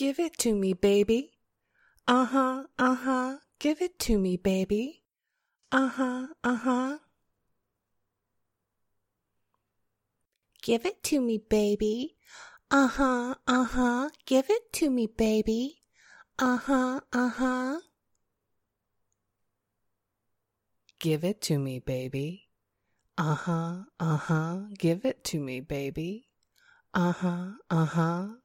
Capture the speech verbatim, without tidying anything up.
Give it to me, baby. Uh-huh, uh-huh. Give it to me, baby. Uh-huh, uh-huh. Give it to me, baby. Uh-huh, uh-huh. Give it to me, baby. Uh-huh, uh-huh. Give it to me, baby. Uh-huh, uh-huh. Give it to me, baby. Uh-huh, uh-huh.